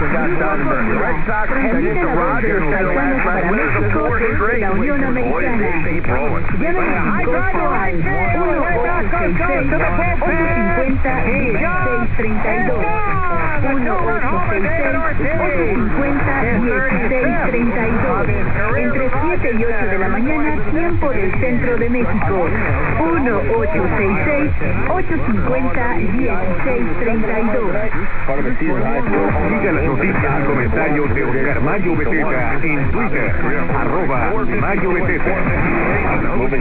Transmiten a voz de los paisanos para México desde la Unión Americana. Llámenos al 1-866-850-1632. 1-866-850-1632. Entre 7 y 8 de la mañana, tiempo del centro de México. 1-866-850-1632. Siga las noticias y comentarios de Oscar Mayo Beteta en Twitter, @Mayo Beteta.